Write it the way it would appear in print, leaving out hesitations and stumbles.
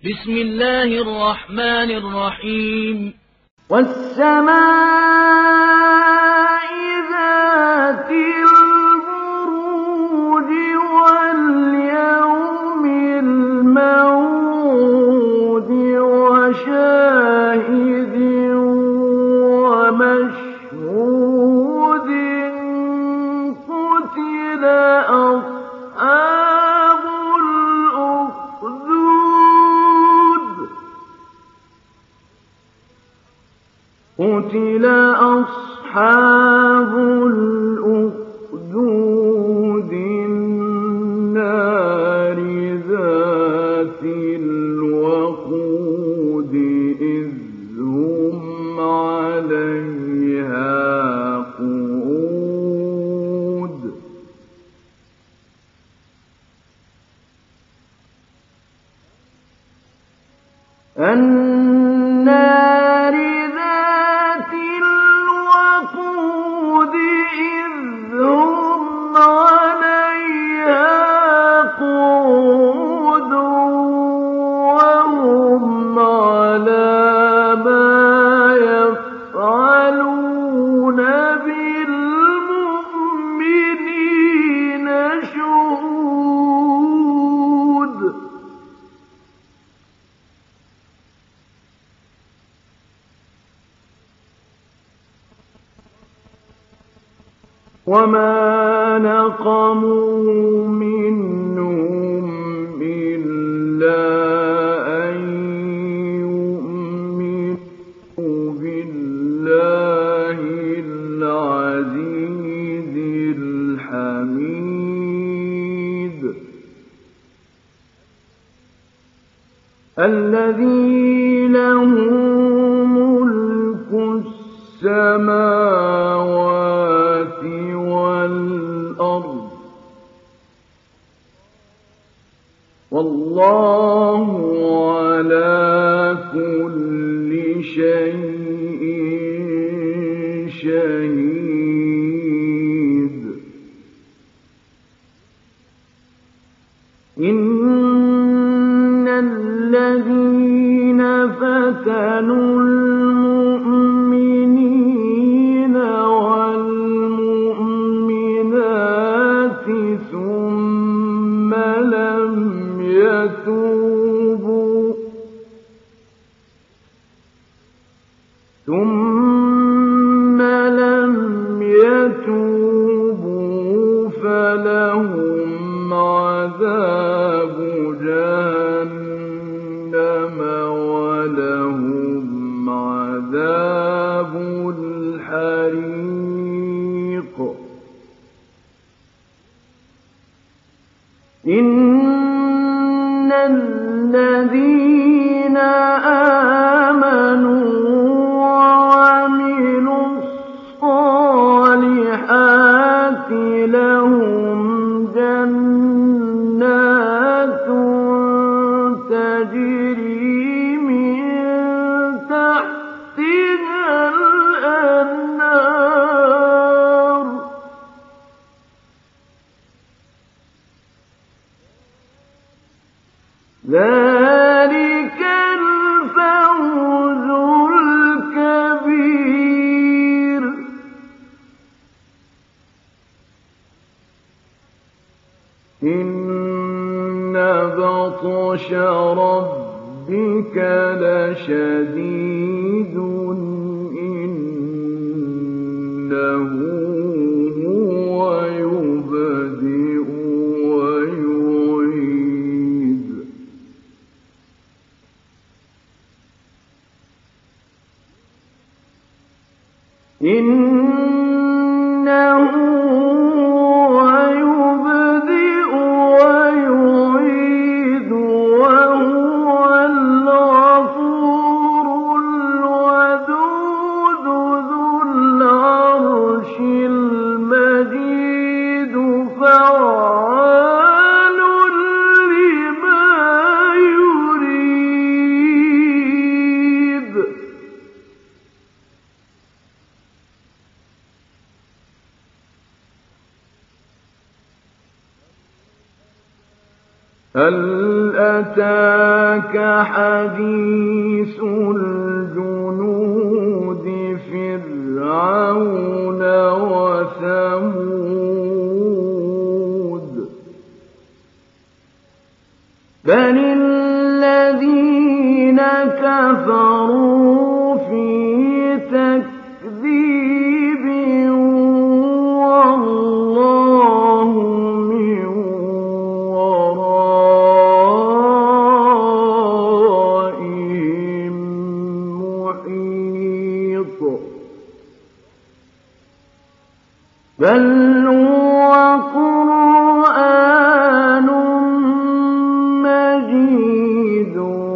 بسم الله الرحمن الرحيم. والسماء ذات البروج واليوم الموعود وشاهد ومشهود قتل أصحاب الأخدود النار ذات الوقود إذ هم عليها قعود النار ذات الوقود إذ هم عليها قعود وهم على ما يفعلون بالمؤمنين شهود وما نقموا منهم إلا أن يؤمنوا بالله العزيز الحميد الذي له ملك السماوات والأرض والله على كل شيء شهيد إن الذين فتنوا المؤمنين والمؤمنات ثم لم يتوبوا فلهم عذاب جهنم ولهم عذاب الحريق إن الذين آمنوا وعملوا الصالحات لهم جنات تجري من تحتها الأنهار ذلك الفوز الكبير إن بطش ربك لشديد إنه هو يبدئ ويعيد إنه هو يبدئ ويعيد وهو الغفور الودود ذو العرش المجيد فعال لما يريد هل أتاك حديث الجنود فرعون وثمود بل الذين كفروا في تكذيب والله من ورائهم محيط بل هو قرآن مجيد